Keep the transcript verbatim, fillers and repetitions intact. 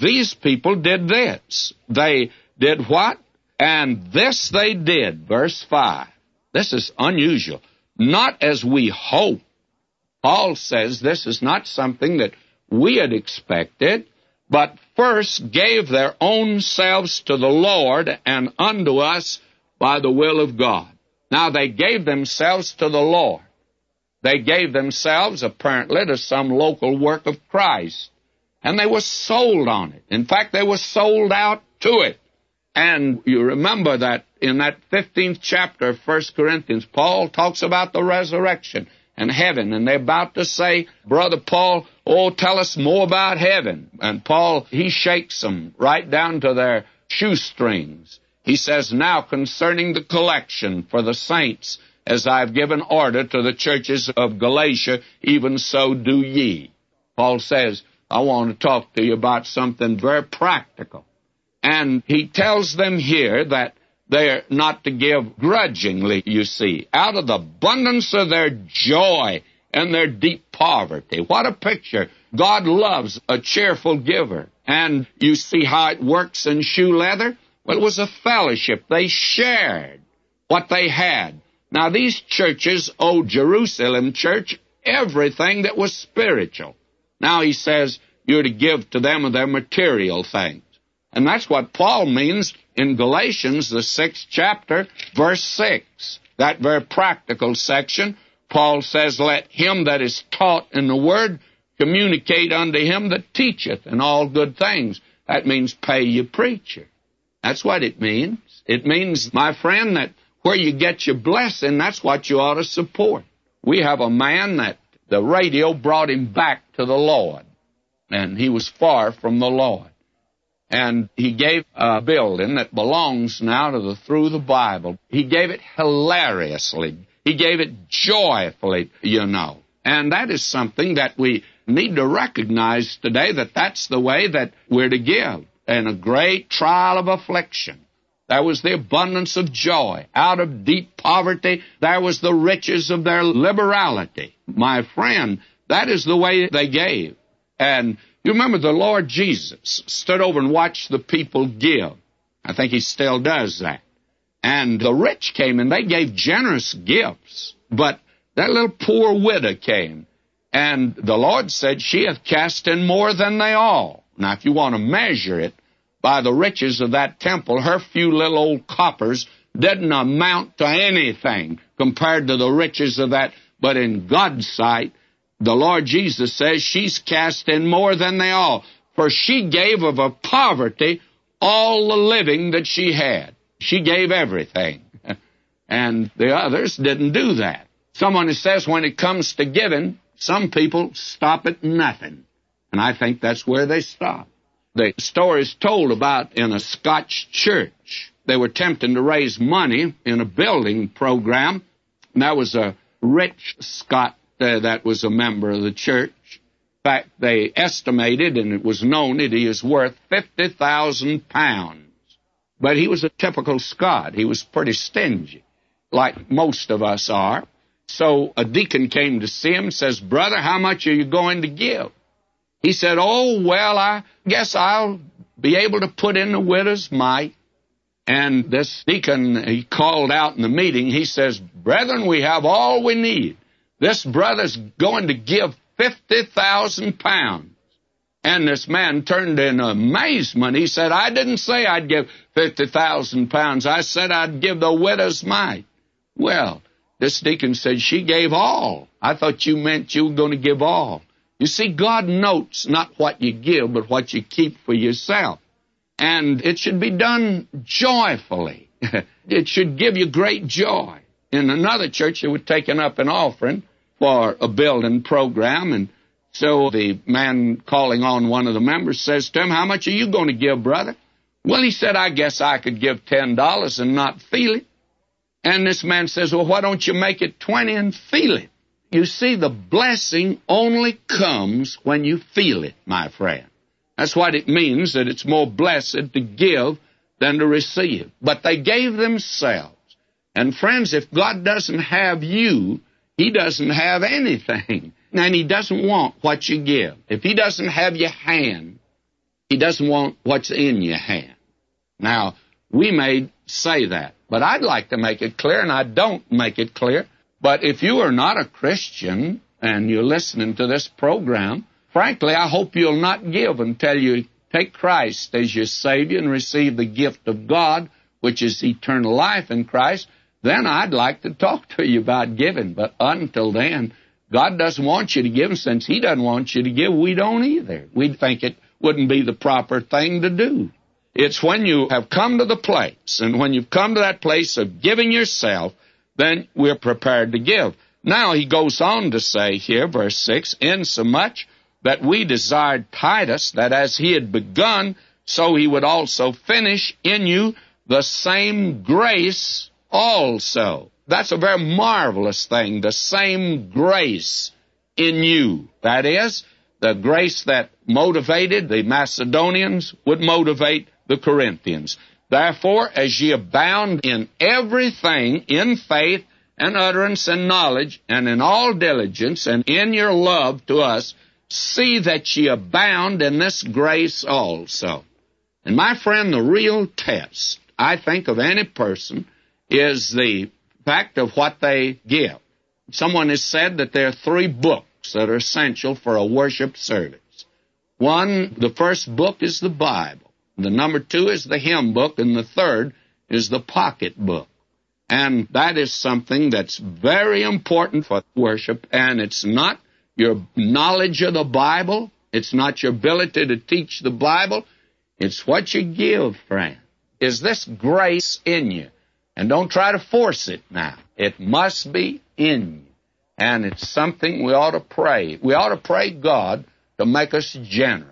these people did this. They did what? And this they did, verse five. This is unusual. Not as we hope. Paul says this is not something that we had expected, but first gave their own selves to the Lord and unto us by the will of God. Now, they gave themselves to the Lord. They gave themselves, apparently, to some local work of Christ. And they were sold on it. In fact, they were sold out to it. And you remember that in that fifteenth chapter of First Corinthians, Paul talks about the resurrection and heaven. And they're about to say, Brother Paul, oh, tell us more about heaven. And Paul, he shakes them right down to their shoestrings. He says, now concerning the collection for the saints, as I've given order to the churches of Galatia, even so do ye. Paul says, I want to talk to you about something very practical. And he tells them here that they're not to give grudgingly, you see, out of the abundance of their joy and their deep poverty. What a picture. God loves a cheerful giver. And you see how it works in shoe leather? Well, it was a fellowship. They shared what they had. Now, these churches owed Jerusalem church everything that was spiritual. Now, he says, you're to give to them of their material things. And that's what Paul means in Galatians, the sixth chapter, verse six. That very practical section, Paul says, let him that is taught in the word communicate unto him that teacheth in all good things. That means pay your preacher. That's what it means. It means, my friend, that where you get your blessing, that's what you ought to support. We have a man that the radio brought him back to the Lord, and he was far from the Lord. And he gave a building that belongs now to the Through the Bible. He gave it hilariously. He gave it joyfully, you know. And that is something that we need to recognize today, that that's the way that we're to give. In a great trial of affliction, there was the abundance of joy. Out of deep poverty, there was the riches of their liberality. My friend, that is the way they gave. And you remember the Lord Jesus stood over and watched the people give. I think he still does that. And the rich came and they gave generous gifts. But that little poor widow came. And the Lord said, she hath cast in more than they all. Now, if you want to measure it by the riches of that temple, her few little old coppers didn't amount to anything compared to the riches of that. But in God's sight, the Lord Jesus says she's cast in more than they all, for she gave of her poverty all the living that she had. She gave everything. And the others didn't do that. Someone who says when it comes to giving, some people stop at nothing. And I think that's where they stop. The story is told about in a Scotch church. They were attempting to raise money in a building program. And there was a rich Scot uh, that was a member of the church. In fact, they estimated, and it was known, that he is worth fifty thousand pounds. But he was a typical Scot. He was pretty stingy, like most of us are. So a deacon came to see him and says, brother, how much are you going to give? He said, oh, well, I guess I'll be able to put in the widow's mite. And this deacon, he called out in the meeting, he says, brethren, we have all we need. This brother's going to give fifty thousand pounds. And this man turned in amazement. He said, I didn't say I'd give fifty thousand pounds. I said I'd give the widow's mite. Well, this deacon said, she gave all. I thought you meant you were going to give all. You see, God notes not what you give, but what you keep for yourself. And it should be done joyfully. It should give you great joy. In another church, they were taking up an offering for a building program, and so the man calling on one of the members says to him, how much are you going to give, brother? Well, he said, I guess I could give ten dollars and not feel it. And this man says, well, why don't you make it twenty and feel it? You see, the blessing only comes when you feel it, my friend. That's what it means, that it's more blessed to give than to receive. But they gave themselves. And friends, if God doesn't have you, he doesn't have anything. And he doesn't want what you give. If he doesn't have your hand, He doesn't want what's in your hand. Now, we may say that, but I'd like to make it clear, and I don't make it clear. But if you are not a Christian and you're listening to this program, frankly, I hope you'll not give until you take Christ as your Savior and receive the gift of God, which is eternal life in Christ. Then I'd like to talk to you about giving. But until then, God doesn't want you to give, and since He doesn't want you to give, we don't either. We think it wouldn't be the proper thing to do. It's when you have come to the place, and when you've come to that place of giving yourself, then we're prepared to give. Now he goes on to say here, verse six, insomuch that we desired Titus, that as he had begun, so he would also finish in you the same grace also. That's a very marvelous thing, the same grace in you. That is, the grace that motivated the Macedonians would motivate the Corinthians. Therefore, as ye abound in everything, in faith and utterance and knowledge, and in all diligence, and in your love to us, see that ye abound in this grace also. And my friend, the real test, I think, of any person is the fact of what they give. Someone has said that there are three books that are essential for a worship service. One, the first book is the Bible. The number two is the hymn book, and the third is the pocket book. And that is something that's very important for worship, and it's not your knowledge of the Bible, it's not your ability to teach the Bible, it's what you give, friend. Is this grace in you? And don't try to force it now. It must be in you. And it's something we ought to pray. We ought to pray God to make us generous.